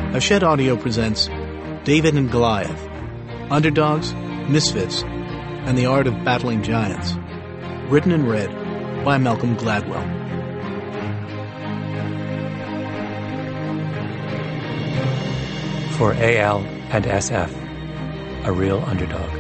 Hachette Audio presents David and Goliath, Underdogs, Misfits, and the Art of Battling Giants. Written and read by Malcolm Gladwell. For AL and SF, a real underdog.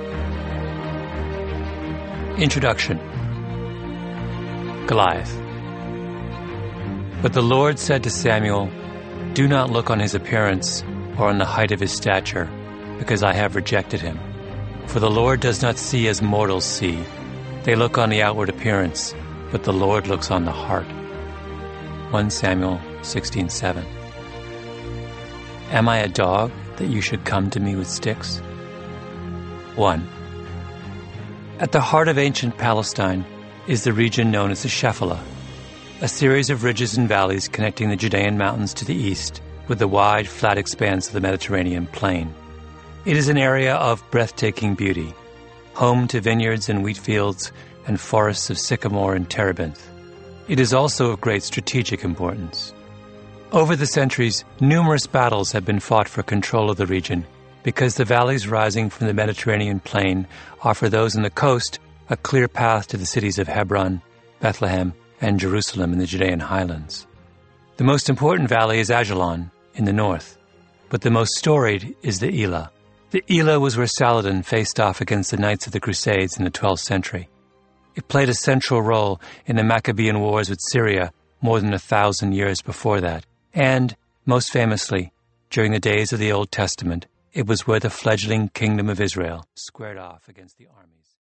Introduction. Goliath. But the Lord said to Samuel, "Do not look on his appearance or on the height of his stature, because I have rejected him. For the Lord does not see as mortals see. They look on the outward appearance, but the Lord looks on the heart." 1 Samuel 16:7. Am I a dog that you should come to me with sticks? 1. At the heart of ancient Palestine is the region known as the Shephelah, a series of ridges and valleys connecting the Judean mountains to the east with the wide, flat expanse of the Mediterranean plain. It is an area of breathtaking beauty, home to vineyards and wheat fields and forests of sycamore and terebinth. It is also of great strategic importance. Over the centuries, numerous battles have been fought for control of the region because the valleys rising from the Mediterranean plain offer those on the coast a clear path to the cities of Hebron, Bethlehem, and Jerusalem in the Judean highlands. The most important valley is Ajalon in the north, but the most storied is the Elah. The Elah was where Saladin faced off against the Knights of the Crusades in the 12th century. It played a central role in the Maccabean Wars with Syria more than 1,000 years before that, and, most famously, during the days of the Old Testament, it was where the fledgling kingdom of Israel squared off against the armies.